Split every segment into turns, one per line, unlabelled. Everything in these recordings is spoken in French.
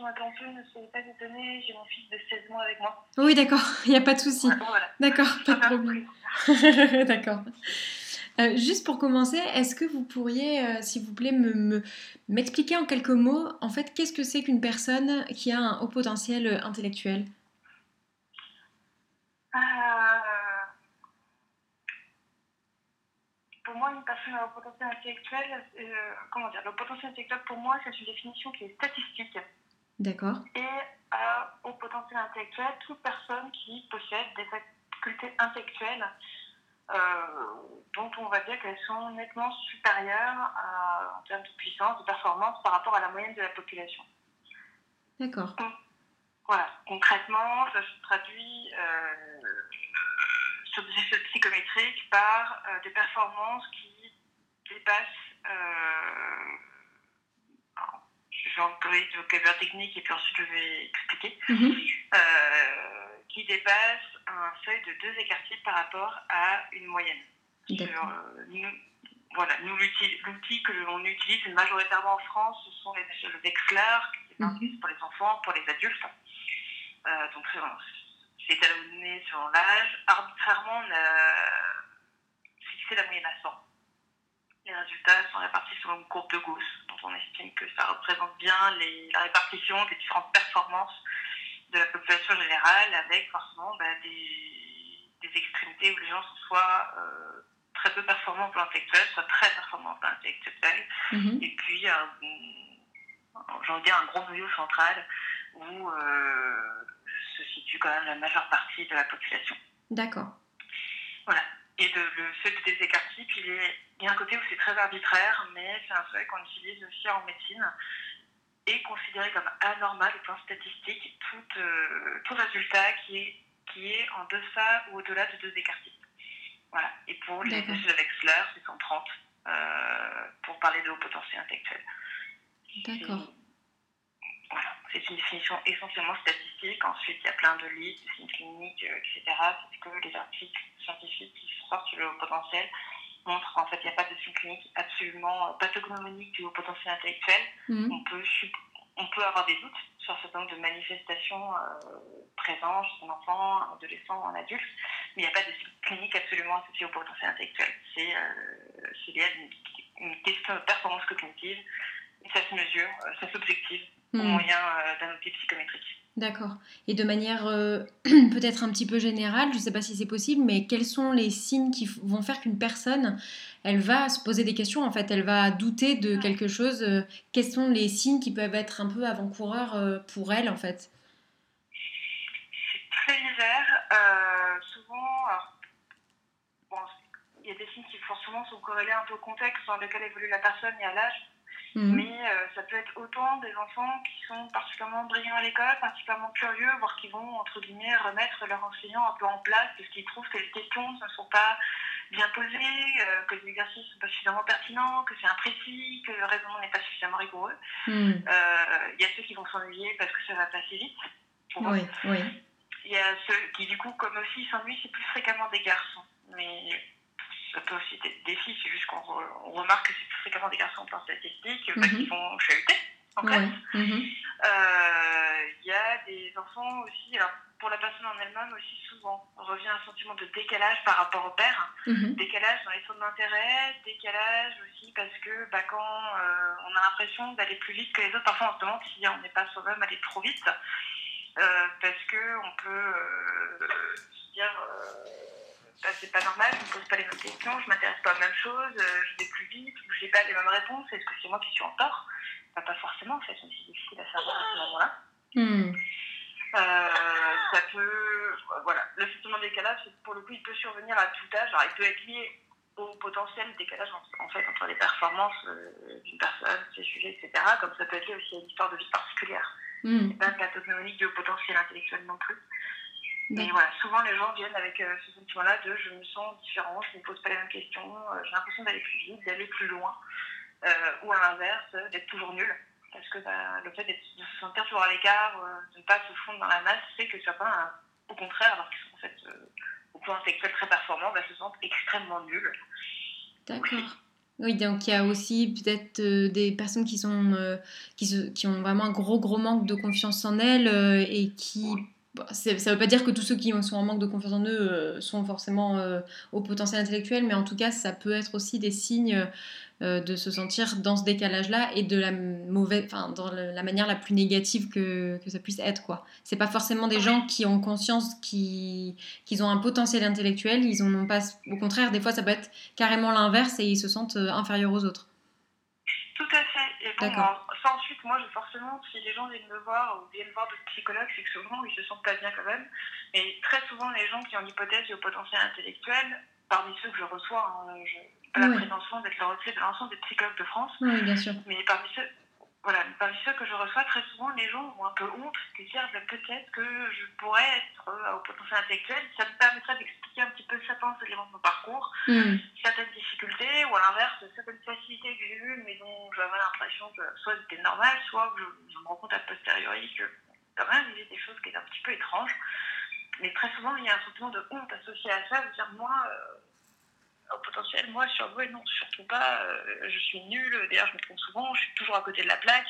attention, ne soyez pas étonnés, j'ai mon fils de 16 mois avec moi.
Oui, d'accord, il n'y a pas de souci.
Voilà.
D'accord, pas de
Pas
problème. D'accord. Juste pour commencer, est-ce que vous pourriez, s'il vous plaît, m'expliquer en quelques mots, en fait, qu'est-ce que c'est qu'une personne qui a un haut potentiel intellectuel?
Pour moi, une personne à haut potentiel intellectuel, le potentiel intellectuel pour moi, c'est une définition qui est statistique.
D'accord.
Et à haut potentiel intellectuel, toute personne qui possède des facultés intellectuelles dont on va dire qu'elles sont nettement supérieures en termes de puissance, de performance par rapport à la moyenne de la population.
D'accord.
Voilà, concrètement, ça se traduit sur des échelles psychométriques par des performances qui dépassent, je vais employer du vocabulaire technique et puis ensuite je vais expliquer, qui dépassent un seuil de 2 écart-types par rapport à une moyenne. L'outil que l'on utilise majoritairement en France, ce sont les échelles Wechsler, qui sont utilisées pour les enfants, pour les adultes. Donc c'est étalonné selon l'âge. Arbitrairement, on a fixé la moyenne à 100. Les résultats sont répartis selon une courbe de Gauss, dont on estime que ça représente bien la répartition des différentes performances de la population générale, avec forcément des extrémités où les gens sont soit très peu performants au plan intellectuel, soit très performants au plan intellectuel, et puis j'ai envie de dire un gros noyau central où se situe quand même la majeure partie de la population.
D'accord.
Voilà. Et le seuil des écart-types, il y a un côté où c'est très arbitraire, mais c'est un seuil qu'on utilise aussi en médecine et considéré comme anormal au plan statistique tout résultat qui est en deçà ou au-delà de 2 écart-types. Voilà. Et pour les échelles de Wechsler, c'est 130 pour parler de haut potentiel intellectuel.
D'accord.
Voilà. C'est une définition essentiellement statistique. Ensuite, il y a plein de livres, de signes cliniques, etc. C'est que les articles scientifiques qui sortent sur le haut potentiel montrent qu'en fait, il n'y a pas de signe clinique absolument pathognomonique du haut potentiel intellectuel. On peut avoir des doutes sur un certain nombre de manifestations présentes chez un enfant, un adolescent ou un adulte, mais il n'y a pas de signe clinique absolument associé au potentiel intellectuel. C'est lié à une question de performance cognitive, et ça se mesure, ça s'objective au moyen d'un outil psychométrique.
D'accord. Et de manière peut-être un petit peu générale, je ne sais pas si c'est possible, mais quels sont les signes qui vont faire qu'une personne, elle va se poser des questions, en fait, elle va douter de quelque chose. Quels sont les signes qui peuvent être un peu avant-coureurs pour elle, en fait?
C'est très divers. Souvent, il y a des signes qui forcément sont corrélés un peu au contexte dans lequel évolue la personne et à l'âge. Mais ça peut être autant des enfants qui sont particulièrement brillants à l'école, particulièrement curieux, voire qui vont, entre guillemets, remettre leur enseignant un peu en place parce qu'ils trouvent que les questions ne sont pas bien posées, que les exercices ne sont pas suffisamment pertinents, que c'est imprécis, que le raisonnement n'est pas suffisamment rigoureux. Il y a ceux qui vont s'ennuyer parce que ça va passer vite.
Oui.
Il y a ceux qui, du coup, comme aussi s'ennuient, c'est plus fréquemment des garçons. Mais ça peut aussi être des filles, c'est juste qu'on remarque que c'est plus fréquemment des garçons en plan statistique parce qu'ils vont chahuter, en classe. Il y a des enfants aussi, alors pour la personne en elle-même aussi souvent, revient un sentiment de décalage par rapport au père, décalage dans les centres d'intérêt, décalage aussi parce que quand on a l'impression d'aller plus vite que les autres, parfois on se demande si on n'est pas soi-même aller trop vite, parce qu'on peut se dire... c'est pas normal, je ne me pose pas les mêmes questions, je m'intéresse pas aux mêmes choses, je vais plus vite, je n'ai pas les mêmes réponses, est-ce que c'est moi qui suis en tort? Pas forcément, en fait, c'est difficile à savoir à ce moment-là. Ça peut... Voilà, le sentiment de décalage, pour le coup, il peut survenir à tout âge. Alors, il peut être lié au potentiel décalage en fait, entre les performances d'une personne, ses sujets, etc., comme ça peut être lié aussi à une histoire de vie particulière. C'est pas pathognomique du potentiel intellectuel non plus. Mais voilà, souvent les gens viennent avec ce sentiment-là de je me sens différent, je ne me pose pas les mêmes questions, j'ai l'impression d'aller plus vite, d'aller plus loin, ou à l'inverse, d'être toujours nul. Parce que le fait de se sentir toujours à l'écart, de ne pas se fondre dans la masse, fait que certains, au contraire, alors qu'ils sont en fait au plan intellectuel très performants, se sentent extrêmement nuls.
D'accord. Oui, donc il y a aussi peut-être des personnes qui ont vraiment un gros manque de confiance en elles et qui... bon, ça ne veut pas dire que tous ceux qui sont en manque de confiance en eux sont forcément au potentiel intellectuel, mais en tout cas, ça peut être aussi des signes de se sentir dans ce décalage-là et de la mauvaise, enfin, dans la manière la plus négative que ça puisse être, quoi. C'est pas forcément des gens qui ont conscience qu'ils ont un potentiel intellectuel, ils en ont pas, au contraire, des fois ça peut être carrément l'inverse et ils se sentent inférieurs aux autres.
Tout à fait. Et bon,
D'accord.
ça ensuite, moi, forcément, si les gens viennent me voir ou viennent voir d'autres psychologues, c'est que souvent, ils se sentent pas bien quand même. Et très souvent, les gens qui ont l'hypothèse et au potentiel intellectuel, parmi ceux que je reçois, je n'ai pas la prétention d'être le reflet de l'ensemble des psychologues de France,
oui, bien sûr.
Mais parmi ceux que je reçois, très souvent, les gens ont un peu honte de dire peut-être que je pourrais être au potentiel intellectuel. Ça me permettrait d'expliquer un petit peu certains éléments de mon parcours, certaines difficultés, ou à l'inverse, certaines facilités que j'ai eues, mais dont j'avais l'impression que soit c'était normal, soit que je me rends compte a posteriori que quand même, il y a des choses qui étaient un petit peu étranges. Mais très souvent, il y a un sentiment de honte associé à ça, de dire moi... au potentiel, moi, surdouée, non, surtout pas. Je suis nulle. D'ailleurs, je me trompe souvent. Je suis toujours à côté de la plaque.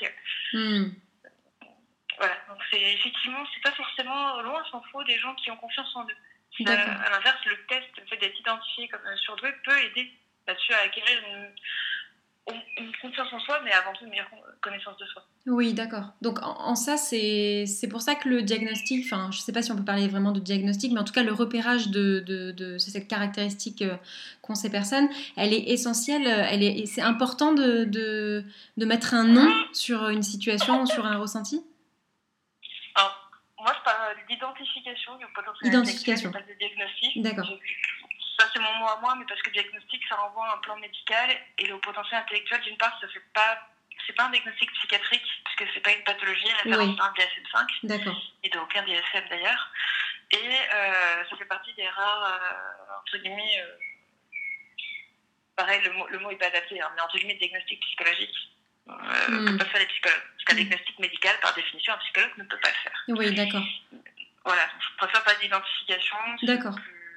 Voilà. Donc, effectivement, c'est pas forcément loin, s'en faut, des gens qui ont confiance en eux. À l'inverse, le test, le fait d'être identifié comme surdoué peut aider là-dessus à acquérir une confiance en soi, mais avant tout une meilleure connaissance de soi.
Oui, d'accord. Donc en ça, c'est pour ça que le diagnostic, enfin, je ne sais pas si on peut parler vraiment de diagnostic, mais en tout cas, le repérage de cette caractéristique qu'ont ces personnes, elle est essentielle, c'est important de mettre un nom sur une situation, sur un ressenti.
Alors, moi, je parle d'identification, du potentiel intellectuel, et pas de diagnostic.
D'accord.
Ça, c'est mon mot à moi, mais parce que diagnostic, ça renvoie à un plan médical, et le potentiel intellectuel, d'une part, ça fait pas... C'est pas un diagnostic psychiatrique, puisque c'est pas une pathologie référence d'un DSM-5.
D'accord.
Et d'aucun DSM d'ailleurs. Et ça fait partie des rares, entre guillemets, pareil, le mot est pas adapté, hein, mais entre guillemets, diagnostic psychologique que peuvent faire les psychologues. Parce qu'un diagnostic médical, par définition, un psychologue ne peut pas le faire.
Oui, d'accord.
Voilà, donc je préfère pas d'identification.
D'accord.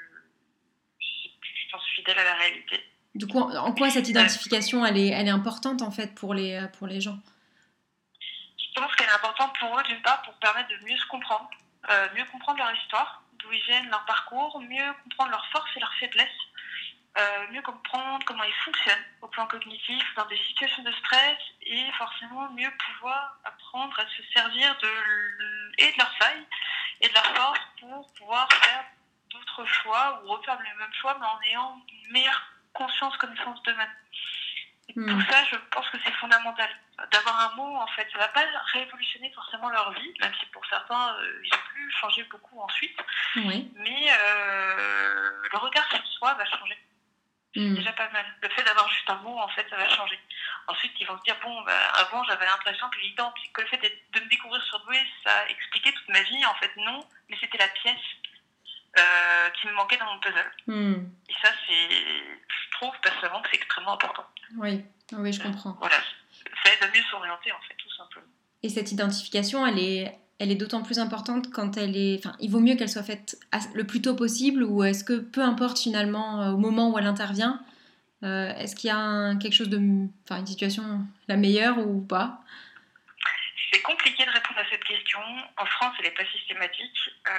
Je pense fidèle à la réalité.
Du coup, en quoi cette identification, elle est importante en fait pour les gens?
Je pense qu'elle est importante pour eux, d'une part, pour permettre de mieux se comprendre, mieux comprendre leur histoire, d'où ils viennent, leur parcours, mieux comprendre leurs forces et leurs faiblesses, mieux comprendre comment ils fonctionnent au plan cognitif dans des situations de stress et forcément mieux pouvoir apprendre à se servir et de leurs failles et de leurs forces pour pouvoir faire d'autres choix ou refaire le même choix mais en ayant une meilleure conscience, connaissance d'eux-mêmes. Tout ça, je pense que c'est fondamental. D'avoir un mot, en fait, ça ne va pas révolutionner forcément leur vie, même si pour certains, ils ont pu changer beaucoup ensuite.
Oui.
Mais le regard sur soi va changer. C'est déjà pas mal. Le fait d'avoir juste un mot, en fait, ça va changer. Ensuite, ils vont se dire, bon, avant, j'avais l'impression que le fait de me découvrir surdouée, ça expliquait toute ma vie. En fait, non, mais c'était la pièce qui me manquait dans mon puzzle. Et ça, je trouve personnellement que c'est extrêmement important.
Oui, je comprends.
Voilà, ça aide à mieux s'orienter, en fait, tout simplement.
Et cette identification, elle est d'autant plus importante quand elle est... Enfin, il vaut mieux qu'elle soit faite le plus tôt possible, ou est-ce que peu importe finalement au moment où elle intervient, est-ce qu'il y a quelque chose une situation la meilleure ou pas?
C'est compliqué de répondre à cette question. En France, elle n'est pas systématique.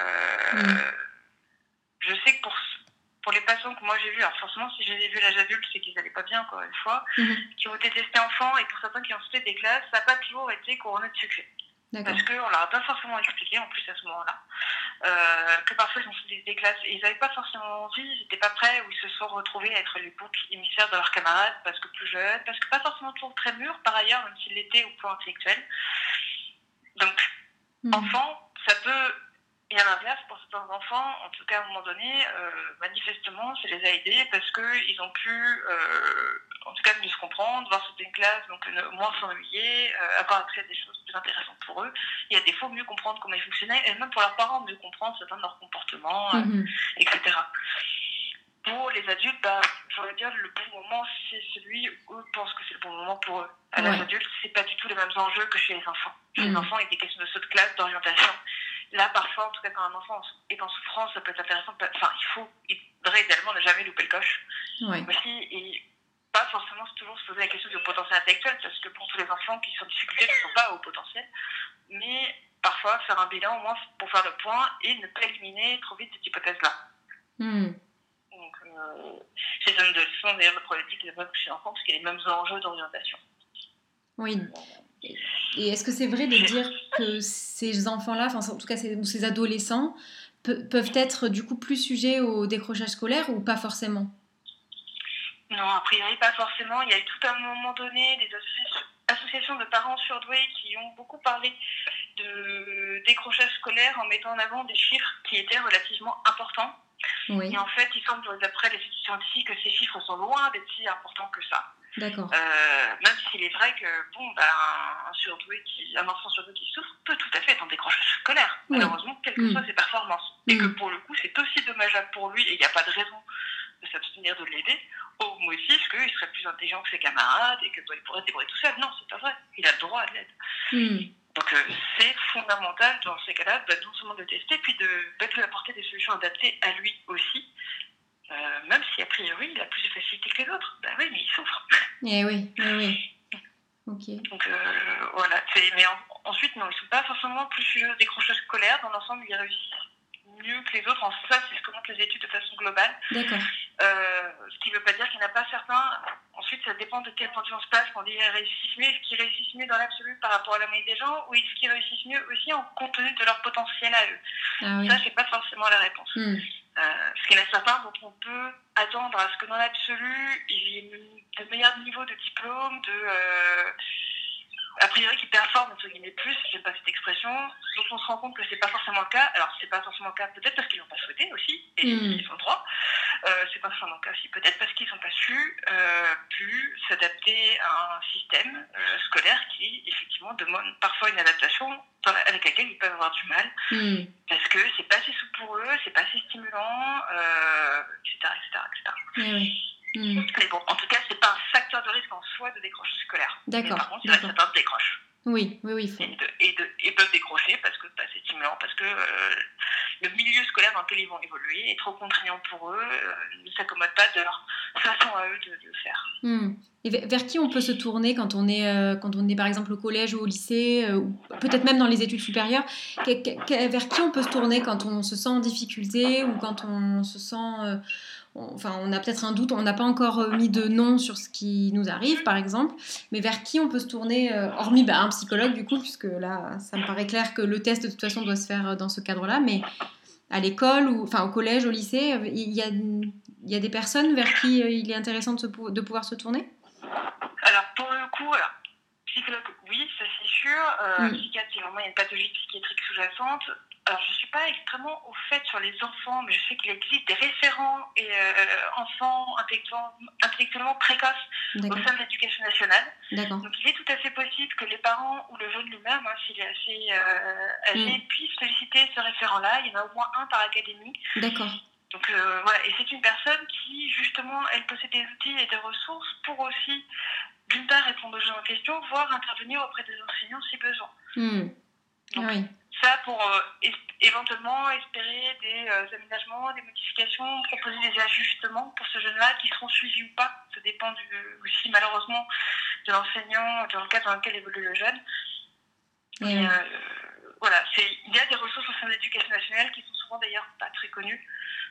Je sais que pour les patients que moi j'ai vus, alors forcément si je les ai vus à l'âge adulte, c'est qu'ils n'allaient pas bien, encore une fois, qui ont été testés enfants, et pour certains qui ont sauté des classes, ça n'a pas toujours été couronné de succès. D'accord. Parce qu'on ne leur a pas forcément expliqué, en plus à ce moment-là, que parfois ils ont sauté des classes et ils n'avaient pas forcément envie, ils n'étaient pas prêts, ou ils se sont retrouvés à être les boucs émissaires de leurs camarades, parce que plus jeunes, parce que pas forcément toujours très mûrs par ailleurs, même s'ils l'étaient au plan intellectuel. Donc, enfant, ça peut... Et à l'inverse, pour certains enfants, en tout cas à un moment donné, manifestement, ça les a aidés parce qu'ils ont pu, en tout cas, mieux se comprendre, voir sauter une classe, donc moins s'ennuyer, avoir accès à des choses plus intéressantes pour eux, et à défaut, mieux comprendre comment ils fonctionnaient, et même pour leurs parents, mieux comprendre certains de leurs comportements, etc. Pour les adultes, j'aurais dire le bon moment, c'est celui où eux pensent que c'est le bon moment pour eux. À l'âge adulte, c'est pas du tout les mêmes enjeux que chez les enfants. Chez les enfants, il y a des questions de saut de classe, d'orientation. Là, parfois, en tout cas, quand un enfant est en souffrance, ça peut être intéressant. Enfin, il faudrait idéalement ne jamais louper le coche. Aussi, et pas forcément toujours se poser la question du haut potentiel intellectuel, parce que pour tous les enfants qui sont en difficulté ne sont pas au potentiel, mais parfois faire un bilan au moins pour faire le point et ne pas éliminer trop vite cette hypothèse-là. Donc, c'est une de leçons d'ailleurs de problématique de chez l'enfant, parce qu'il y a les mêmes enjeux d'orientation.
Oui. Et est-ce que c'est vrai de dire que ces enfants-là, enfin en tout cas ces adolescents, peuvent être du coup plus sujets au décrochage scolaire ou pas forcément?
Non, a priori pas forcément. Il y a eu tout à un moment donné des associations de parents surdoués qui ont beaucoup parlé de décrochage scolaire en mettant en avant des chiffres qui étaient relativement importants.
Oui.
Et en fait, il semble d'après les études scientifiques que ces chiffres sont loin d'être si importants que ça.
D'accord.
Même s'il est vrai que un enfant surdoué qui souffre peut tout à fait être en décrochage scolaire, malheureusement, quelles que soient ses performances. Et que pour le coup, c'est aussi dommageable pour lui, et il n'y a pas de raison de s'abstenir de l'aider, au motif qu'il serait plus intelligent que ses camarades et qu'il pourrait se débrouiller tout seul. Non, c'est pas vrai. Il a le droit à de l'aide. Donc c'est fondamental dans ces cas-là, non seulement de le tester, puis de lui apporter des solutions adaptées à lui aussi. Même si a priori il a plus de facilité que les autres. Ben oui, mais il souffre.
Oui. Ok.
Donc voilà. Mais ensuite, non, ils ne sont pas forcément plus sujets au décrochage scolaire. Dans l'ensemble, ils réussissent mieux que les autres. En ça, c'est ce que montrent les études de façon globale.
D'accord.
Ce qui ne veut pas dire qu'il n'y en a pas certains. Ensuite, ça dépend de quel point on se passe. Quand ils réussissent mieux, est-ce qu'ils réussissent mieux dans l'absolu par rapport à la moyenne des gens, ou est-ce qu'ils réussissent mieux aussi en compte tenu de leur potentiel à eux? Ça, c'est pas forcément la réponse. Parce qu'il y en a certains dont on peut attendre à ce que dans l'absolu, il y ait de meilleurs niveaux de diplôme, a priori qui performent entre guillemets plus, j'aime pas cette expression, donc on se rend compte que c'est pas forcément le cas. Alors c'est pas forcément le cas peut-être parce qu'ils l'ont pas souhaité aussi, et ils ont le droit. C'est pas forcément le cas aussi peut-être parce qu'ils n'ont pas pu s'adapter à un système scolaire qui effectivement demande parfois une adaptation avec laquelle ils peuvent avoir du mal, parce que c'est pas assez souple pour eux, c'est pas assez stimulant, etc. Mais bon, en tout cas, c'est pas un facteur de risque en soi de décrochage scolaire.
D'accord.
Mais par contre, certains décrochent.
Oui.
Et peuvent décrocher parce que c'est stimulant, parce que le milieu scolaire dans lequel ils vont évoluer est trop contraignant pour eux, ne s'accommode pas de leur façon à eux de le faire.
Et vers qui on peut se tourner quand on est par exemple au collège ou au lycée, ou peut-être même dans les études supérieures, vers qui on peut se tourner quand on se sent en difficulté ou quand on se sent... on a peut-être un doute, on n'a pas encore mis de nom sur ce qui nous arrive, par exemple, mais vers qui on peut se tourner, hormis un psychologue, du coup, puisque là, ça me paraît clair que le test, de toute façon, doit se faire dans ce cadre-là, mais à l'école, ou au collège, au lycée, il y a des personnes vers qui il est intéressant de pouvoir se tourner?
Alors, pour le coup, psychologue, oui, ça c'est sûr. Psychiatre, si vraiment il y a une pathologie psychiatrique sous-jacente. Alors, je ne suis pas extrêmement au fait sur les enfants, mais je sais qu'il existe des référents et enfants intellectuellement précoces au sein de l'éducation nationale.
D'accord.
Donc, il est tout à fait possible que les parents ou le jeune lui-même, s'il est assez âgé, puissent solliciter ce référent-là. Il y en a au moins un par académie.
D'accord.
Donc, voilà. Et c'est une personne qui, justement, elle possède des outils et des ressources pour aussi, d'une part, répondre aux gens en question, voire intervenir auprès des enseignants si besoin. Donc, ça pour éventuellement espérer des aménagements, des modifications, proposer des ajustements pour ce jeune-là qui seront suivis ou pas. Ça dépend aussi malheureusement de l'enseignant, dans le cadre dans lequel évolue le jeune. Mais voilà, il y a des ressources au sein de l'éducation nationale qui sont souvent d'ailleurs pas très connues.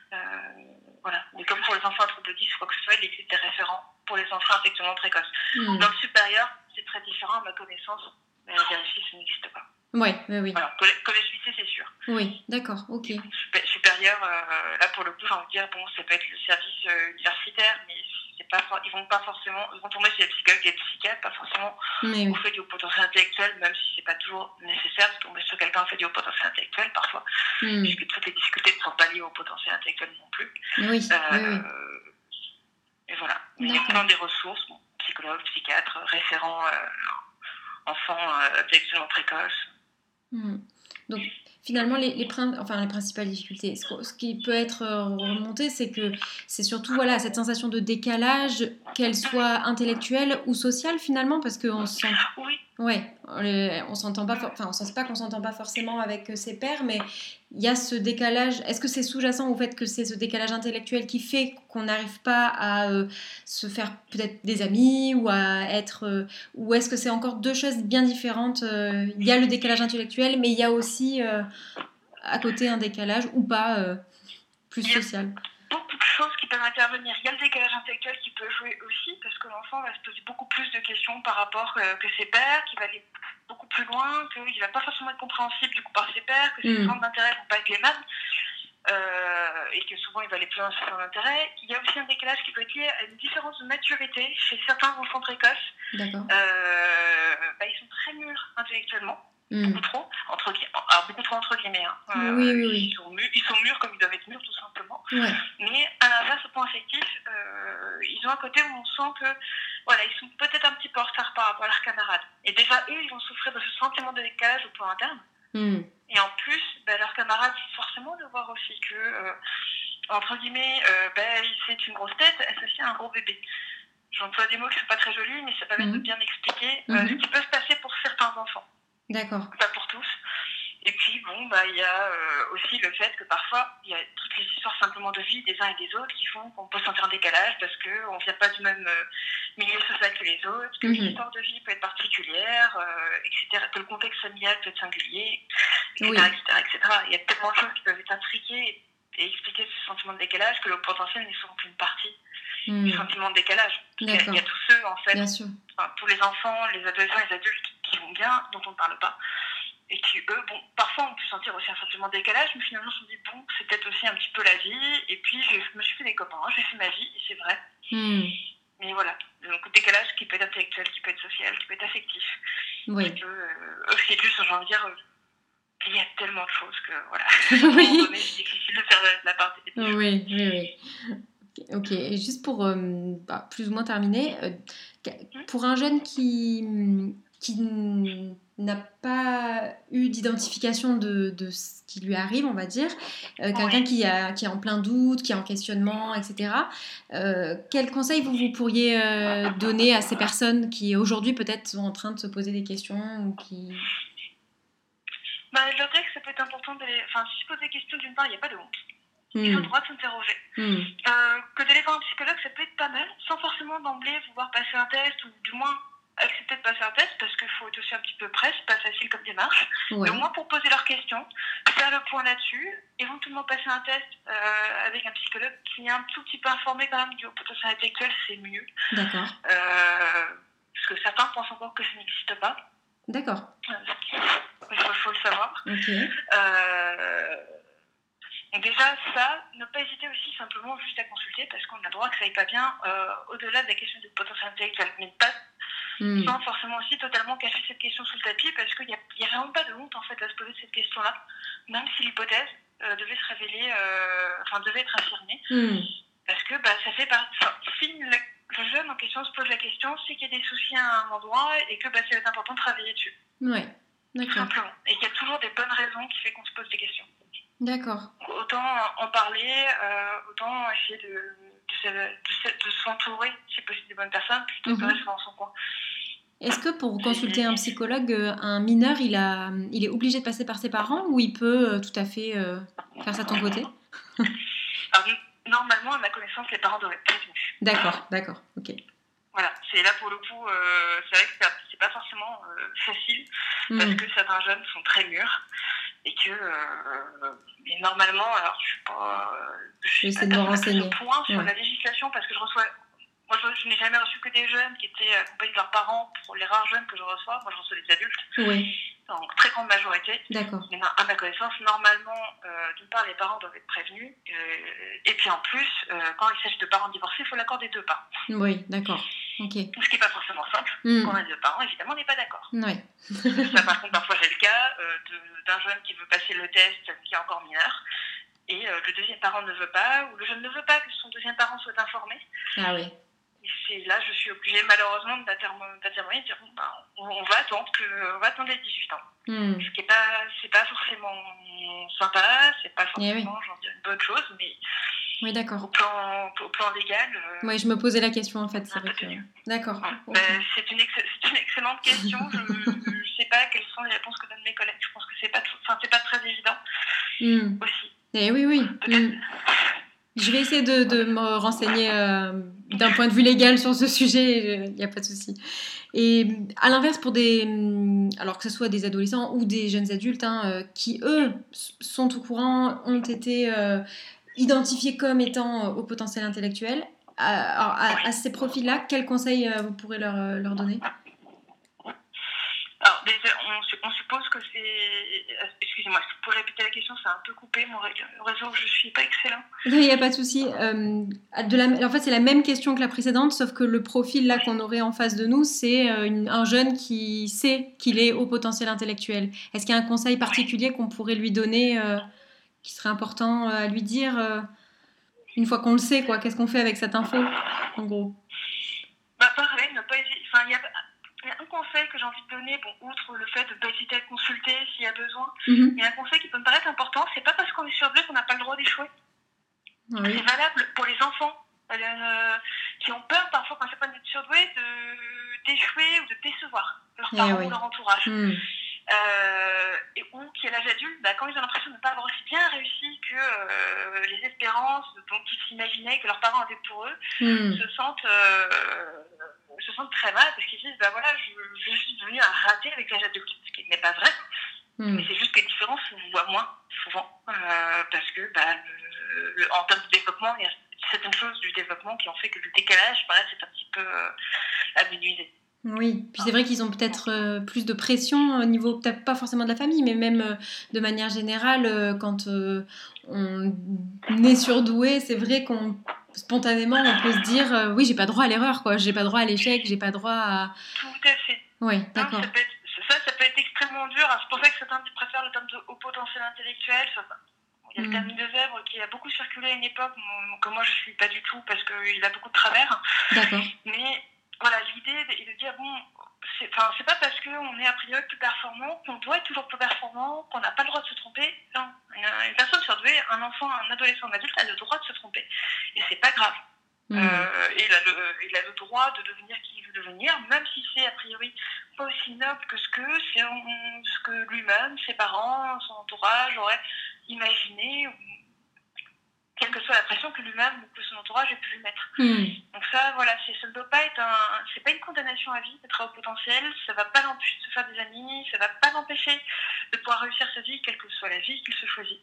Voilà. Mais comme pour les enfants entre 2 10, quoi que ce soit, il existe des référents pour les enfants intellectuellement précoces. Dans le supérieur, c'est très différent à ma connaissance, mais à vérifier, ça n'existe pas.
Oui.
Voilà, collège-lycée, c'est sûr.
Oui, d'accord, ok.
Supérieur, là pour le coup, j'ai envie de dire, ça peut être le service universitaire, mais ils vont pas forcément, ils vont tomber chez les psychologues et les psychiatres, pas forcément au fait du haut potentiel intellectuel, même si c'est pas toujours nécessaire de tomber sur quelqu'un au fait du haut potentiel intellectuel parfois, puisque toutes les difficultés ne sont pas liées au potentiel intellectuel non plus.
Oui.
Et voilà. Mais il y a plein des ressources, psychologues, psychiatres, référents, enfants intellectuellement précoces.
Donc finalement, les principales difficultés, ce qui peut être remonté, c'est que c'est surtout cette sensation de décalage, qu'elle soit intellectuelle ou sociale finalement, parce qu'on se sent...
Oui.
Ouais, on s'entend pas, enfin, on sent pas qu'on s'entend pas forcément avec ses pairs, mais il y a ce décalage. Est-ce que c'est sous-jacent au fait que c'est ce décalage intellectuel qui fait qu'on n'arrive pas à se faire peut-être des amis ou à être, ou est-ce que c'est encore deux choses bien différentes? Il y a le décalage intellectuel, mais il y a aussi à côté un décalage ou pas plus social.
Beaucoup de choses qui peuvent intervenir. Il y a le décalage intellectuel qui peut jouer aussi, parce que l'enfant va se poser beaucoup plus de questions par rapport que ses pairs, qui va aller beaucoup plus loin, qu'il ne va pas forcément être compréhensible du coup par ses pairs, que ses centres d'intérêt ne vont pas être les mêmes, et que souvent il va aller plus loin sur ses centres d'intérêt. Il y a aussi un décalage qui peut être lié à une différence de maturité chez certains enfants précoces.
D'accord.
Ils sont très mûrs intellectuellement. Beaucoup trop entre guillemets.
Oui.
Ils sont mûrs comme ils doivent être mûrs, tout simplement.
Ouais.
Mais à l'inverse, au point affectif, ils ont un côté où on sent que ils sont peut-être un petit peu en retard par rapport à leurs camarades. Et déjà, eux, ils vont souffrir de ce sentiment de décalage au plan interne. Et en plus, leurs camarades vont forcément le voir aussi que, entre guillemets, c'est une grosse tête associée à un gros bébé. J'emploie des mots qui ne sont pas très jolis, mais ça permet de bien expliquer ce qui peut se passer pour certains enfants.
D'accord.
Pas pour tous. Et puis, il y a aussi le fait que parfois, il y a toutes les histoires simplement de vie des uns et des autres qui font qu'on peut sentir un décalage parce qu'on ne vient pas du même milieu social que les autres, que l'histoire de vie peut être particulière, etc., que le contexte familial peut être singulier, etc., etc. Il y a tellement de choses qui peuvent être intriquées et expliquer ce sentiment de décalage que le potentiel n'est souvent qu'une partie du sentiment de décalage. Il y a tous ceux, en fait, tous les enfants, les adolescents, les adultes qui vont bien, dont on ne parle pas, et qui, eux, parfois on peut sentir aussi un sentiment de décalage, mais finalement on se dit, c'est peut-être aussi un petit peu la vie, et puis je me suis fait des copains, j'ai fait ma vie, et c'est vrai. Mais voilà, donc décalage qui peut être intellectuel, qui peut être social, qui peut être affectif.
Oui.
Qui peut aussi plus, j'ai envie de dire, il y a tellement de choses que, voilà, à un moment donné, c'est difficile de faire la part des choses.
Oui. Ok, et juste pour plus ou moins terminer, pour un jeune qui n'a pas eu d'identification de ce qui lui arrive, on va dire, quelqu'un qui est en plein doute, qui est en questionnement, etc., quel conseil vous pourriez donner à ces personnes qui aujourd'hui peut-être sont en train de se poser des questions ou qui...
Je leur dirais que ça peut être important si se poser des questions, d'une part, il n'y a pas de honte. Ils ont le droit de s'interroger. Que d'aller voir un psychologue, ça peut être pas mal, sans forcément d'emblée vouloir passer un test, ou du moins accepter de passer un test, parce qu'il faut être aussi un petit peu prêt, c'est pas facile comme démarche. Mais au moins pour poser leurs questions, faire le point là-dessus, éventuellement passer un test avec un psychologue qui est un tout petit peu informé quand même du potentiel intellectuel, c'est mieux.
D'accord.
Parce que certains pensent encore que ça n'existe pas.
D'accord.
Il faut le savoir.
Ok.
Donc déjà, ça, ne pas hésiter aussi simplement juste à consulter parce qu'on a le droit que ça aille pas bien au-delà de la question du potentiel intellectuel, mais pas sans forcément aussi totalement cacher cette question sous le tapis parce qu'il n'y a vraiment pas de honte en fait à se poser cette question-là, même si l'hypothèse devait se révéler, devait être affirmée, parce que ça fait si le jeune en question se pose la question, c'est qu'il y a des soucis à un endroit et que c'est important de travailler dessus.
Ouais, d'accord.
Tout simplement. Et qu'il y a toujours des bonnes raisons qui font qu'on se pose des questions.
D'accord.
Autant en parler, autant essayer de s'entourer, si possible, des bonnes personnes, plutôt que de rester dans son coin.
Est-ce que pour consulter un psychologue, un mineur, il est obligé de passer par ses parents ou il peut tout à fait faire ça de ton côté?
Alors, normalement, à ma connaissance, les parents doivent être prévenus.
D'accord, ok.
Voilà, c'est là pour le coup, c'est vrai que c'est pas forcément facile, parce que certains jeunes sont très mûrs. Et que mais normalement, alors je suis pas personne point sur la législation parce que je n'ai jamais reçu que des jeunes qui étaient accompagnés de leurs parents pour les rares jeunes que je reçois. Moi, je reçois des adultes.
Oui.
En très grande majorité.
D'accord.
Mais à ma connaissance, normalement, d'une part, les parents doivent être prévenus. Et puis en plus, quand il s'agit de parents divorcés, il faut l'accord des deux parents.
Oui, d'accord. Ok.
Ce qui n'est pas forcément simple. Quand on a deux parents, évidemment, on n'est pas d'accord.
Oui.
Ça, par contre, parfois, j'ai le cas d'un jeune qui veut passer le test, qui est encore mineur. Et le deuxième parent ne veut pas, ou le jeune ne veut pas que son deuxième parent soit informé.
Ah oui.
Et là, je suis obligée, malheureusement, d'intervenir et de dire on va attendre les 18 ans. Ce qui c'est pas forcément sympa, c'est pas forcément une bonne chose, mais
oui, d'accord.
Au plan légal.
Oui, je me posais la question en fait. C'est vrai que... D'accord.
Ouais. Okay. C'est une excellente question. Je sais pas quelles sont les réponses que donnent mes collègues. Je pense que c'est pas très évident aussi.
Eh oui. Je vais essayer de me renseigner d'un point de vue légal sur ce sujet, il n'y a pas de souci. Et à l'inverse, alors que ce soit des adolescents ou des jeunes adultes, qui eux sont au courant, ont été identifiés comme étant au potentiel intellectuel, à ces profils-là, quels conseils vous pourrez leur donner ?
Alors, on suppose que c'est... Excusez-moi, est-ce que vous pouvez répéter la question ? C'est un peu coupé, mon réseau, je ne suis pas excellent.
Non, il n'y a pas de souci. En fait, c'est la même question que la précédente, sauf que le profil là qu'on aurait en face de nous, c'est un jeune qui sait qu'il est au potentiel intellectuel. Est-ce qu'il y a un conseil particulier qu'on pourrait lui donner, qui serait important à lui dire une fois qu'on le sait, quoi ? Qu'est-ce qu'on fait avec cette info, en gros ?
Pareil, ne pas hésiter. Enfin, il y a un conseil que j'ai envie de donner, outre le fait de ne pas hésiter à consulter s'il y a besoin, il y a un conseil qui peut me paraître important, c'est pas parce qu'on est surdoué qu'on n'a pas le droit d'échouer. Oui. C'est valable pour les enfants qui ont peur parfois quand c'est pas d'être surdoué d'échouer ou de décevoir leurs parents ou leur entourage. Ou qui à l'âge adulte, quand ils ont l'impression de ne pas avoir aussi bien réussi que les espérances dont ils s'imaginaient que leurs parents avaient pour eux, se sentent très mal parce qu'ils disent je suis devenue un raté avec l'âge adulte, ce qui n'est pas vrai, mais c'est juste que les différences se voient moins souvent parce que en termes de développement, il y a certaines choses du développement qui ont fait que le décalage paraît être un petit peu amenuisé.
Oui, puis c'est vrai qu'ils ont peut-être plus de pression au niveau, peut-être pas forcément de la famille, mais même de manière générale, quand on est surdoué, c'est vrai qu'on spontanément on peut se dire oui, j'ai pas droit à l'erreur, quoi, j'ai pas droit à l'échec, j'ai pas droit à...
Tout à fait.
Oui, d'accord.
Ça peut être extrêmement dur. C'est pour ça que certains préfèrent le terme de haut potentiel intellectuel. Il y a le terme de Zèbre qui a beaucoup circulé à une époque, que moi je ne suis pas du tout parce qu'il a beaucoup de travers.
D'accord.
Mais voilà, l'idée est de dire c'est pas parce qu'on est a priori plus performant qu'on doit être toujours plus performant, qu'on n'a pas le droit de se tromper. Non, une personne surdouée, un enfant, un adolescent, un adulte a le droit de se tromper. Et c'est pas grave. Il a le droit de devenir qui il veut devenir, même si c'est a priori pas aussi noble que ce que lui-même, ses parents, son entourage auraient imaginé, quelle que soit la pression que lui-même ou que son entourage ait pu lui mettre. Donc ça, voilà, ça ne doit pas être c'est pas une condamnation à vie d'être à haut potentiel, ça ne va pas l'empêcher de se faire des amis, ça ne va pas l'empêcher de pouvoir réussir sa vie, quelle que soit la vie qu'il se choisit.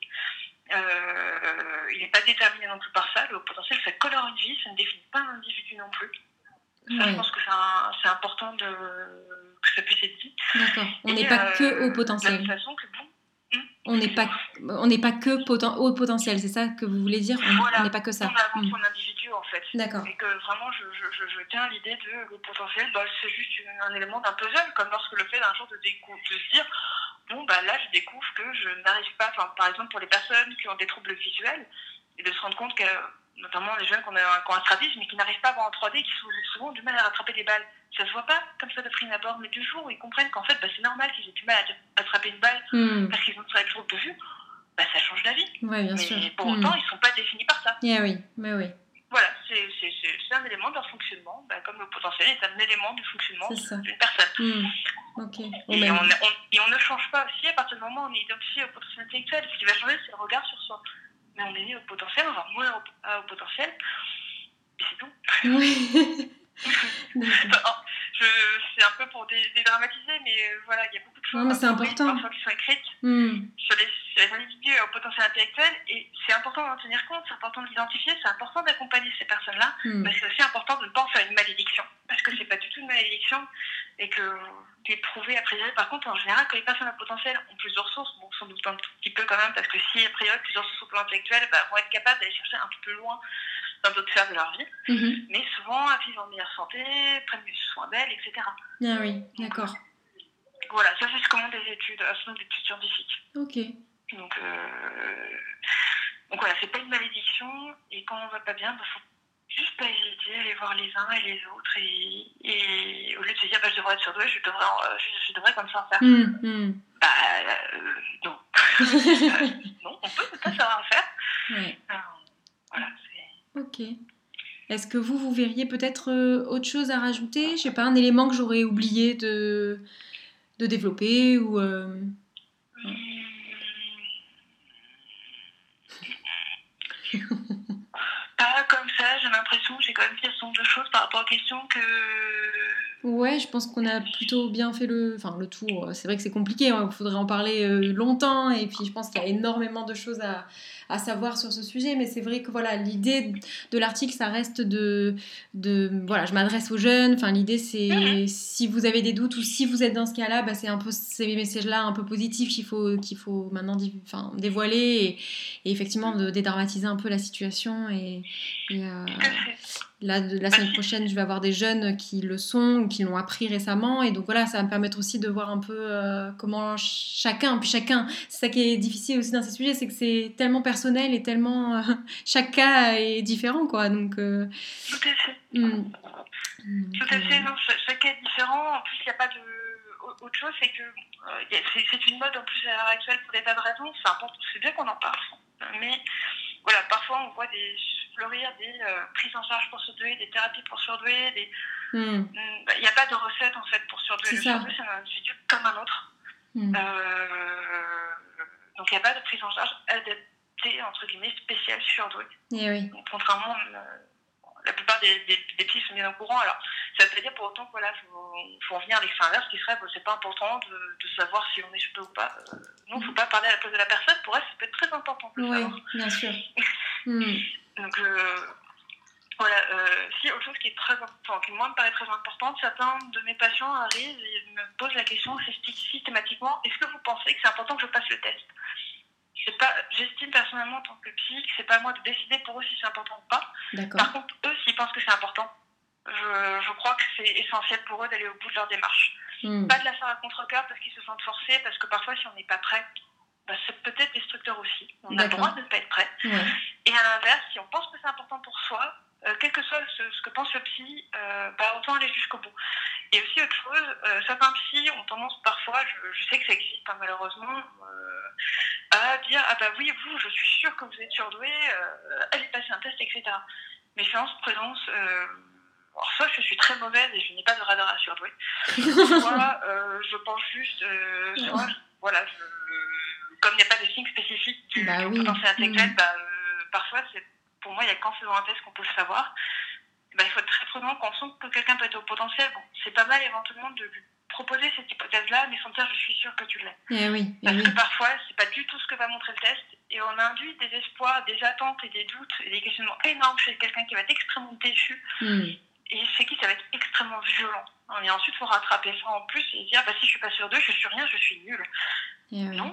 Il n'est pas déterminé non plus par ça. Le haut potentiel, ça colore une vie, ça ne définit pas un individu non plus. Ça, je pense que c'est important que ça puisse être dit.
D'accord. On n'est pas que haut potentiel.
De la même façon que
on n'est pas que haut potentiel, c'est ça que vous voulez dire ? On n'est pas que ça.
On a avant son individu en fait.
D'accord.
Et que vraiment, je tiens à l'idée de le potentiel, c'est juste un élément d'un puzzle, comme lorsque le fait d'un jour de se dire là je découvre que je n'arrive pas, par exemple pour les personnes qui ont des troubles visuels, et de se rendre compte que, notamment les jeunes qui ont un strabisme mais qui n'arrivent pas à voir en 3D, qui ont souvent du mal à rattraper des balles. Ça se voit pas comme ça de prime abord, mais du jour où ils comprennent qu'en fait c'est normal qu'ils aient du mal à attraper une balle parce qu'ils ont très trouble de vue, ça change la vie.
Ouais, bien sûr.
Mais pour autant, ils ne sont pas définis par ça.
Oui.
Voilà, c'est un élément de leur fonctionnement, comme le potentiel est un élément du fonctionnement d'une personne.
Okay.
Et on ne change pas aussi à partir du moment où on est identifié au potentiel intellectuel. Ce qui va changer, c'est le regard sur soi. Mais on est né au potentiel, on va mourir au potentiel, et c'est tout.
Oui.
C'est un peu pour dédramatiser, mais voilà, il y a beaucoup de choses
mais c'est important.
Parfois qui sont écrites sur les individus au potentiel intellectuel, et c'est important d'en tenir compte, c'est important de l'identifier, c'est important d'accompagner ces personnes-là, mais c'est aussi important de ne pas en faire une malédiction, parce que c'est pas du tout une malédiction, et que d'éprouver a priori, par contre, en général, quand les personnes à potentiel ont plus de ressources, sans doute un tout petit peu quand même, parce que si a priori plusieurs ressources au plan intellectuel, vont être capables d'aller chercher un peu plus loin dans d'autres sphères de leur vie, mais souvent à vivre en meilleure santé, prennent mieux soin d'elles, etc.
Ah oui, d'accord.
Voilà, ça c'est ce que montrent des études scientifiques.
Ok.
Donc voilà, c'est pas une malédiction, et quand on va pas bien, faut juste pas hésiter à aller voir les uns et les autres, et au lieu de se dire je devrais être surdoué, je devrais comme ça en faire. Non. Non, on peut ne pas savoir en faire.
Ouais.
Voilà,
Ok. Est-ce que vous verriez peut-être autre chose à rajouter ? Je sais pas, un élément que j'aurais oublié de de développer ou
Pas comme ça, j'ai l'impression que j'ai quand même fait ce nombre de choses par rapport aux questions que...
Ouais, je pense qu'on a plutôt bien fait le tour. C'est vrai que c'est compliqué, il faudrait en parler longtemps, et puis je pense qu'il y a énormément de choses à savoir sur ce sujet, mais c'est vrai que voilà, l'idée de l'article, ça reste voilà, je m'adresse aux jeunes, enfin l'idée c'est si vous avez des doutes ou si vous êtes dans ce cas-là, bah, c'est un peu ces messages-là un peu positifs qu'il faut maintenant dévoiler et effectivement de dédramatiser un peu la situation là, la semaine prochaine, je vais avoir des jeunes qui le sont ou qui l'ont appris récemment. Et donc voilà, ça va me permettre aussi de voir un peu comment chacun, c'est ça qui est difficile aussi dans ces sujets, c'est que c'est tellement personnel et tellement... chaque cas est différent, quoi. Donc,
Tout à fait. Tout à fait, non, chaque cas est différent. En plus, il n'y a pas de... Autre chose, c'est que c'est une mode en plus à l'heure actuelle pour des tas de raisons. C'est bien qu'on en parle. Mais voilà, parfois on voit fleurir des prises en charge pour surdoués, des thérapies pour surdoués. Il n'y a pas de recette en fait pour surdoué. Le surdoué, c'est un individu comme un autre. Donc il n'y a pas de prise en charge adaptée, entre guillemets, spéciale surdoué. Donc, contrairement la plupart des petits sont bien au courant. Alors, ça veut pas dire pour autant qu'il faut en venir à l'extrême inverse, qui serait c'est pas important de savoir si on est surdoué ou pas. Non, il ne faut pas parler à la place de la personne. Pour elle, ça peut être très important de le savoir.
Oui, bien sûr.
Donc, voilà. Si autre chose qui moi me paraît très importante, certains de mes patients arrivent et me posent la question systématiquement, est-ce que vous pensez que c'est important que je passe le test ? J'estime personnellement en tant que psy que c'est pas à moi de décider pour eux si c'est important ou pas. Par contre, eux, s'ils pensent que c'est important, je crois que c'est essentiel pour eux d'aller au bout de leur démarche. Pas de la faire à contre-cœur parce qu'ils se sentent forcés, parce que parfois, si on n'est pas prêt, c'est peut-être destructeur aussi. On a le droit de ne pas être prêt. Et à l'inverse, si on pense que c'est important pour soi, quel que soit ce que pense le psy, autant aller jusqu'au bout. Et aussi autre chose, certains psys ont tendance parfois, je sais que ça existe malheureusement, à dire « Ah bah oui, vous, je suis sûre que vous êtes surdoué, allez passer un test, etc. » Mes séances présence, alors soit je suis très mauvaise et je n'ai pas de radar à surdoué, soit je pense juste, voilà, comme il n'y a pas de signe spécifique du potentiel intellectuel, parfois, pour moi, il n'y a qu'en faisant un test qu'on peut le savoir. Il faut être très prudent quand on sent que quelqu'un peut être au potentiel. Bon, c'est pas mal éventuellement de lui proposer cette hypothèse-là, mais sans dire je suis sûre que tu l'es. Parce que parfois, c'est pas du tout ce que va montrer le test, et on induit des espoirs, des attentes et des doutes et des questionnements énormes chez quelqu'un qui va être extrêmement déçu, et chez qui ça va être extrêmement violent. Et ensuite, il faut rattraper ça en plus et dire si je suis pas sûre d'eux, je suis rien, je suis nulle. Non.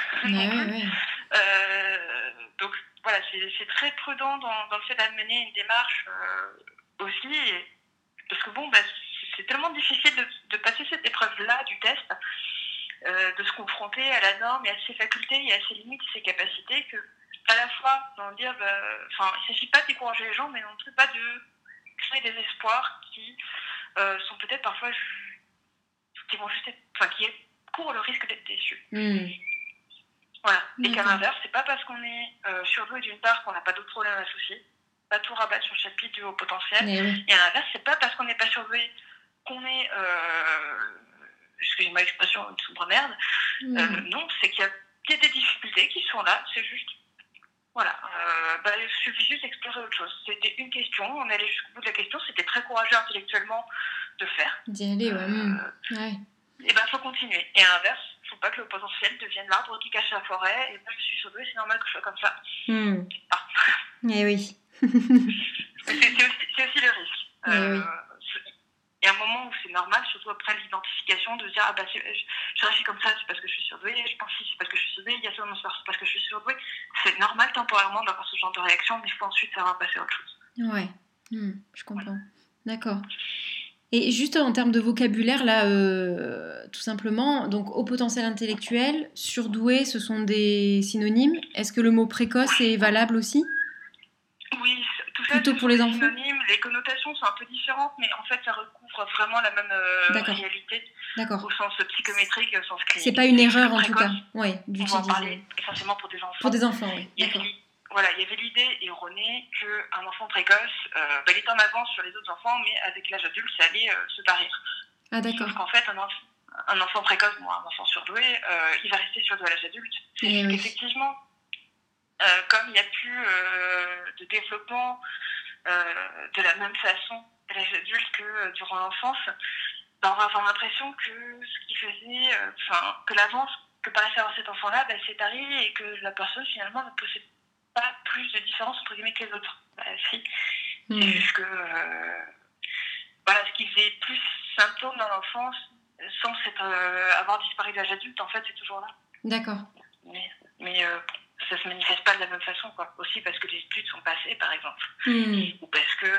Donc voilà, c'est très prudent dans le fait d'amener une démarche aussi, parce que c'est tellement difficile de passer cette épreuve-là du test, de se confronter à la norme et à ses facultés et à ses limites et ses capacités, que à la fois dans dire, il ne s'agit pas de décourager les gens, mais non plus pas de créer des espoirs qui sont peut-être parfois qui vont juste qui courent le risque d'être déçus. Voilà. Et qu'à l'inverse, c'est pas parce qu'on est surdoué d'une part qu'on n'a pas d'autres problèmes associés, pas tout rabattre sur le chapitre du haut potentiel. Et à l'inverse, c'est pas parce qu'on n'est pas surdoué qu'on est, excusez-moi l'expression, une sombre merde. Non, c'est qu'il y a des difficultés qui sont là, c'est juste. Voilà, il suffit juste d'explorer autre chose. C'était une question, on allait jusqu'au bout de la question, c'était très courageux intellectuellement de faire.
D'y aller,
Et faut continuer. Et à l'inverse, il ne faut pas que le potentiel devienne l'arbre qui cache la forêt. Et je suis surdouée, c'est normal que je sois comme ça.
Et oui.
C'est aussi le risque. Il y a un moment où c'est normal, surtout après l'identification, de se dire je réagis comme ça, c'est parce que je suis surdouée, je pense si c'est parce que je suis surdouée, il y a ça, c'est parce que je suis surdouée. C'est normal temporairement d'avoir ce genre de réaction, mais il faut ensuite savoir passer à autre chose.
Je comprends. D'accord. Et juste en termes de vocabulaire, là, tout simplement, donc haut potentiel intellectuel, surdoué, ce sont des synonymes. Est-ce que le mot précoce est valable aussi ?
Oui, tout ça,
plutôt pour les enfants.
Synonymes. Les connotations sont un peu différentes, mais en fait, ça recouvre vraiment la même réalité.
D'accord.
Au sens psychométrique et au sens clinique.
C'est pas une erreur en tout cas.
On va en parler essentiellement pour des enfants.
Pour des enfants, oui.
D'accord. Il y avait l'idée erronée qu'un enfant précoce, il était en avance sur les autres enfants, mais avec l'âge adulte, ça allait se tarir.
Ah d'accord.
Sauf qu'en fait, un enfant précoce, ou un enfant surdoué, il va rester surdoué à l'âge adulte. C'est juste qu'effectivement, comme il n'y a plus de développement de la même façon à l'âge adulte que durant l'enfance, on va avoir l'impression que ce qui faisait, que l'avance que paraissait avoir cet enfant-là, s'est tarie et que la personne finalement ne possède pas plus de différence entre guillemets que les autres. Si. C'est juste que ce qui faisait plus symptôme dans l'enfance, sans avoir disparu de l'âge adulte, en fait, c'est toujours là.
D'accord.
Mais ça se manifeste pas de la même façon, quoi. Aussi parce que les études sont passées, par exemple. Ou parce que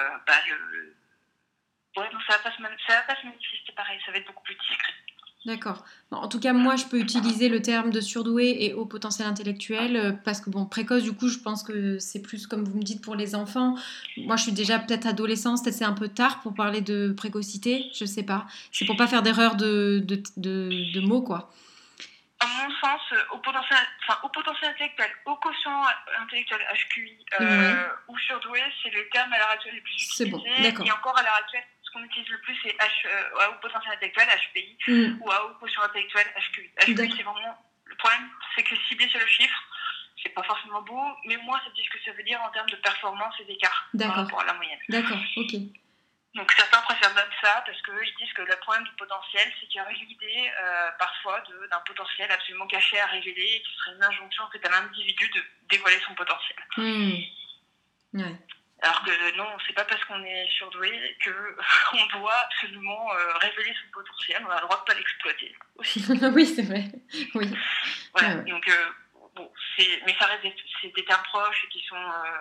non, ça va pas se manifester pareil, ça va être beaucoup plus discret.
D'accord. Bon, en tout cas, moi, je peux utiliser le terme de surdoué et haut potentiel intellectuel parce que, précoce, du coup, je pense que c'est plus, comme vous me dites, pour les enfants. Moi, je suis déjà peut-être adolescente, peut-être c'est un peu tard pour parler de précocité, je sais pas. C'est pour pas faire d'erreur de mots, quoi.
À mon sens, au potentiel intellectuel, au quotient intellectuel HQI ou surdoué, c'est les termes à l'heure actuelle les plus utilisés.
C'est bon, d'accord.
Et encore à l'heure actuelle, ce qu'on utilise le plus, c'est à haut potentiel intellectuel, HPI, ou à haut quotient intellectuel, HQI. HQI, c'est vraiment... Le problème, c'est que ciblé sur le chiffre, c'est pas forcément beau, mais moi, ça dit ce que ça veut dire en termes de performance et d'écart par rapport à la moyenne.
D'accord, ok.
Donc certains préfèrent même ça parce qu'ils disent que le problème du potentiel, c'est qu'il y aurait l'idée parfois d'un potentiel absolument caché à révéler et qui serait une injonction en fait, à l'individu de dévoiler son potentiel.
Ouais.
Alors que non, c'est pas parce qu'on est surdoué qu'on doit absolument révéler son potentiel, on a le droit de pas l'exploiter aussi.
Oui, c'est vrai. Oui.
Voilà, donc mais ça reste des termes proches et qui sont...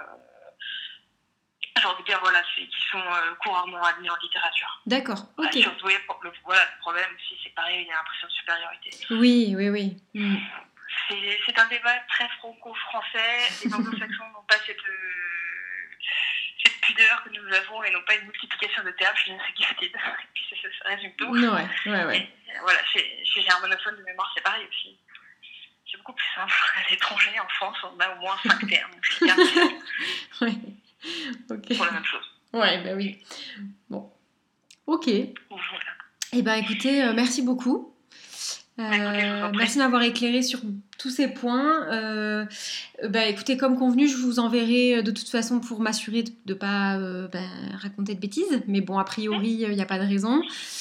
j'ai envie de dire, qui sont couramment admis en littérature.
D'accord, ok.
Surdoué, le problème aussi, c'est pareil, il y a l'impression de supériorité.
Oui.
C'est un débat très franco-français. Les anglo-saxons n'ont pas cette pudeur que nous avons et n'ont pas une multiplication de termes, je ne sais qui c'était. Et puis ça résume tout.
Ouais.
Et, chez germanophone de mémoire, c'est pareil aussi. C'est beaucoup plus simple. À l'étranger, en France, on a au moins 5 termes.
Oui. Ok.
Pour la même chose.
Ouais, bah oui. Bon. Ok. Voilà. Écoutez, merci beaucoup. Merci de m'avoir éclairé sur tous ces points. Écoutez, comme convenu, je vous enverrai de toute façon pour m'assurer de ne pas raconter de bêtises. Mais bon, a priori, il n'y a pas de raison.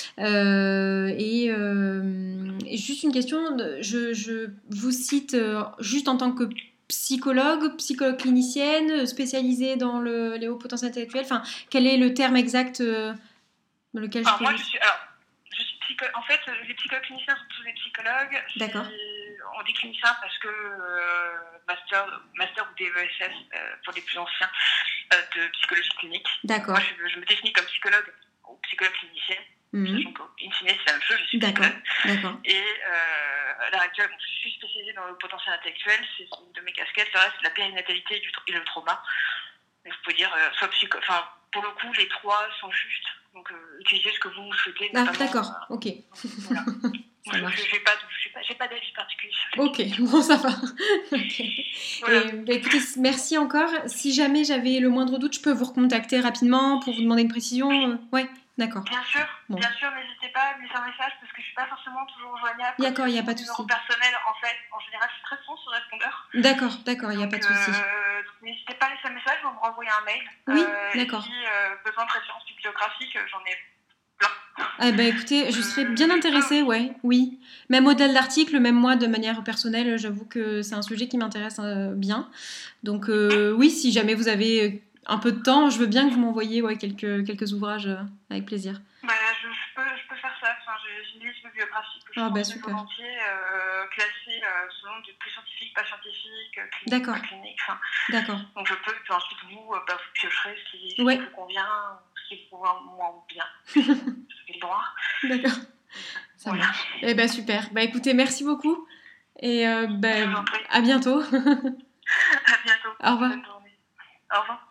Et juste une question, je vous cite juste en tant que psychologue clinicienne, spécialisée dans les hauts potentiels intellectuels. Enfin, quel est le terme exact dans lequel
je suis en fait, les psychocliniciens sont tous des psychologues.
D'accord.
On dit clinicien parce que master ou DESS pour les plus anciens de psychologie clinique.
D'accord.
Moi, je me définis comme psychologue ou psychologue clinicienne. Sachant qu'in fine, c'est la même chose, je suis psychologue.
D'accord.
Et à l'heure actuelle, je suis spécialisée dans le potentiel intellectuel. C'est une de mes casquettes. Ça reste la périnatalité et le trauma. Et vous pouvez dire, pour le coup, les trois sont justes. Donc, utilisez ce que vous souhaitez.
D'accord, ok.
Voilà. Je n'ai pas d'avis particulier.
Ok, bon, ça va. Okay. Voilà. Écoutez, merci encore. Si jamais j'avais le moindre doute, je peux vous recontacter rapidement pour vous demander une précision. Ouais, d'accord.
Bien sûr, n'hésitez pas à me laisser un message parce que je ne suis pas forcément toujours joignable.
D'accord, il n'y a pas de souci.
Mon numéro personnel, en général, je suis très souvent sur le répondeur.
D'accord, il n'y a pas de souci.
N'hésitez pas à laisser un message, vous me renvoyez un mail.
Oui, d'accord.
Et si besoin de références bibliographiques, j'en ai plein.
Écoutez, je serais bien intéressée, oui. Même modèle d'article, même moi, de manière personnelle, j'avoue que c'est un sujet qui m'intéresse bien. Donc, oui, si jamais vous avez un peu de temps, je veux bien que vous m'envoyiez quelques ouvrages avec plaisir.
Je peux faire ça. J'ai une liste bibliographique que je transmets volontiers, classée selon du plus scientifique, pas scientifique, clinique, pas clinique.
D'accord.
Donc, je peux, puis ensuite, vous piocherez ce qui vous convient, ce qui vous convient moins bien. J'ai le droit.
D'accord. Ça marche. Super. Écoutez, merci beaucoup. Et à bientôt.
À bientôt.
Au revoir.
Bonne journée. Au revoir.